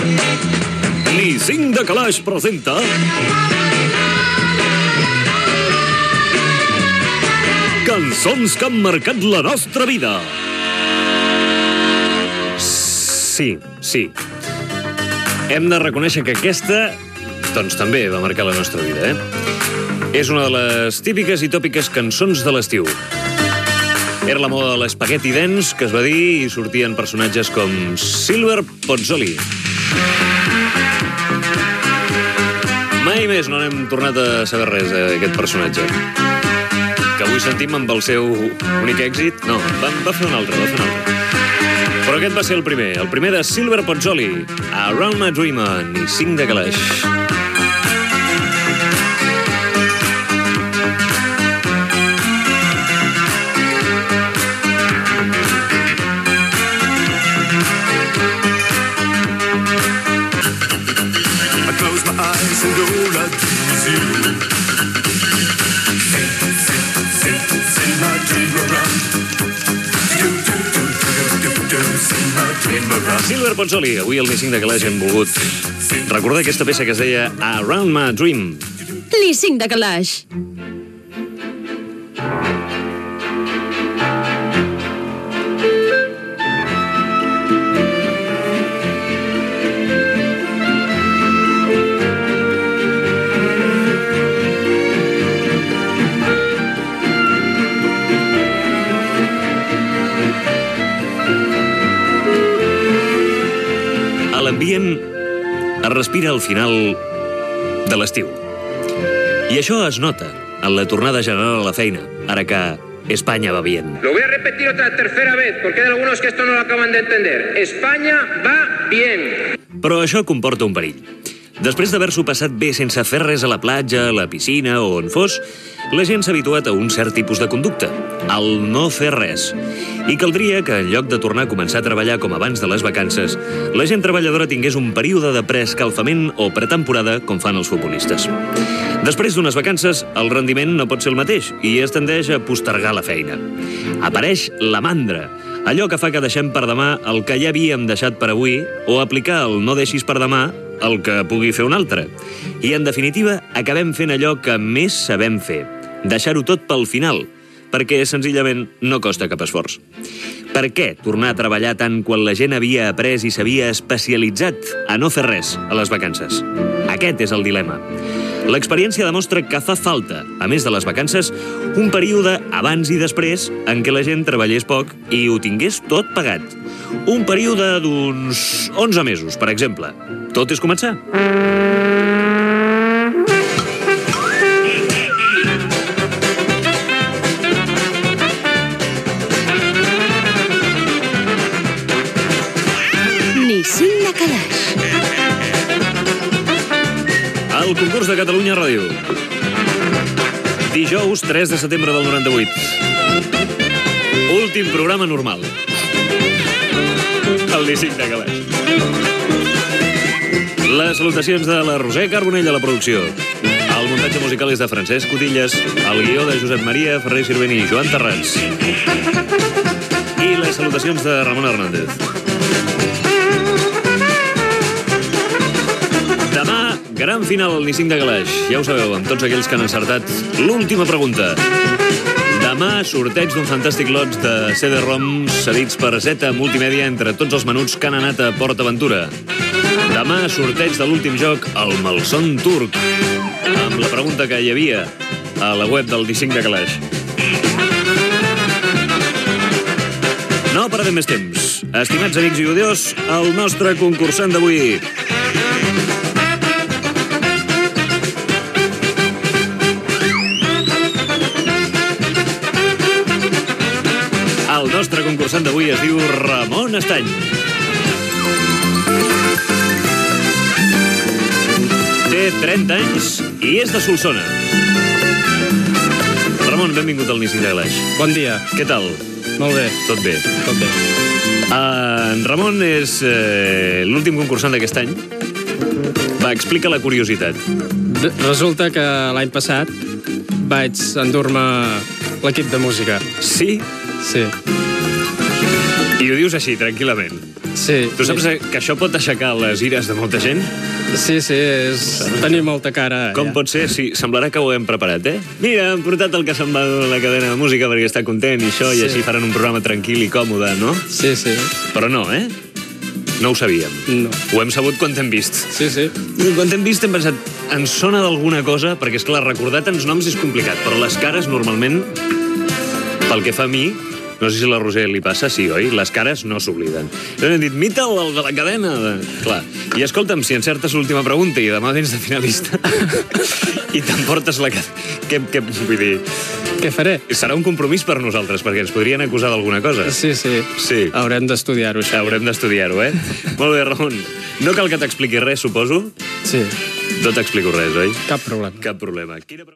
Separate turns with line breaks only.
Nissin de Calaix presenta... Cançons que han marcat la nostra vida. Sí. Hem de reconèixer que aquesta, doncs també va marcar la nostra vida, És una de les típiques i tòpiques cançons de l'estiu. Era la moda de l'Spaghetti Dance, que es va dir, i sortien personatges com Silver Pozzoli. Mai més no n'hem tornat a saber res d'aquest personatge. Que avui sentim amb el seu únic èxit. No, va fer un altre. Però aquest va ser el primer de Silver Pozzoli, Around My Dream, Nissin de Calaix. Silver Pozzoli, avui al Nissin de Calaix hem volgut recordar aquesta peça que es deia Around My Dream.
Nissin de Calaix.
L'ambient es respira al final de l'estiu. I això es nota en la tornada general a la feina, ara que España va bien.
Lo voy a repetir otra tercera vez, porque hay algunos que esto no lo acaban de entender. España va bien.
Però això comporta un perill. Després d'haver-s'ho passat bé sense fer res a la platja, a la piscina o on fos, la gent s'ha habituat a un cert tipus de conducta, el no fer res. I caldria que, en lloc de tornar a començar a treballar com abans de les vacances, la gent treballadora tingués un període de preescalfament o pretemporada com fan els futbolistes. Després d'unes vacances, el rendiment no pot ser el mateix i es tendeix a postergar la feina. Apareix la mandra, allò que fa que deixem per demà el que ja havíem deixat per avui o aplicar el no deixis per demà el que pugui fer un altre. I, en definitiva, acabem fent allò que més sabem fer, deixar-ho tot pel final, perquè senzillament no costa cap esforç. Per què tornar a treballar tant quan la gent havia après i s'havia especialitzat a no fer res a les vacances? Aquest és el dilema. L'experiència demostra que fa falta, a més de les vacances, un període abans i després en què la gent treballés poc i ho tingués tot pagat. Un període d'uns 11 mesos, per exemple. Tot és començar.
Nissin de Calaix.
El concurs de Catalunya Ràdio. Dijous 3 de setembre del 98. Últim programa normal. El Nissin de Calaix. Les salutacions de la Roser Carbonell a la producció. El muntatge musical és de Francesc Cotillas, el guió de Josep Maria Ferrer Sirvent i Joan Terrats. I les salutacions de Ramon Hernández. Demà, gran final al Nissin de Calaix. Ja ho sabeu, amb tots aquells que han encertat l'última pregunta. Demà, sorteig d'un fantàstic lot de CD-ROMs cedits per Zeta Multimèdia entre tots els menuts que han anat a Port Aventura. Demà, sorteig de l'últim joc, el Malson Turc, amb la pregunta que hi havia a la web del Nissin de Calaix. No perdem més temps. Estimats amics i odiós, el nostre concursant d'avui. El nostre concursant d'avui es diu Ramon Estany. Té 30 anys i és de Solsona. Ramon, benvingut al Nissin de Calaix.
Bon dia.
Què tal?
Molt bé.
Tot bé?
Tot bé.
En Ramon és l'últim concursant d'aquest any. Va, explica la curiositat.
Resulta que l'any passat vaig endur-me l'equip de música.
Sí?
Sí.
I ho dius així, tranquil·lament.
Sí.
Tu saps que això pot aixecar les ires de molta gent?
Sí, és tenir molta cara.
Com pot ser? Sí, semblarà que ho hem preparat, eh? Mira, hem portat el que se'n va a la cadena de música perquè està content i això, i així faran un programa tranquil i còmode, no?
Sí.
Però no, eh? No ho sabíem.
No.
Ho hem sabut quan t'hem vist.
Sí.
Quan t'hem vist hem pensat, ens sona d'alguna cosa, perquè, és clar, recordar tants noms és complicat, però les cares, normalment, pel que fa a mi, no sé si a la Roser li passa, sí, oi? Les cares no s'obliden. Llavors hem dit, mita'l, el de la cadena. Clar. I escolta'm, si encertes l'última pregunta i demà vens de finalista i t'emportes la cadena... Vull dir...
Què faré?
Serà un compromís per nosaltres, perquè ens podrien acusar d'alguna cosa.
Sí. Haurem d'estudiar-ho, això.
Haurem d'estudiar-ho, eh? Molt bé, Ramon. No cal que t'expliqui res, suposo?
Sí.
No t'explico res, oi?
Cap problema.
Cap problema.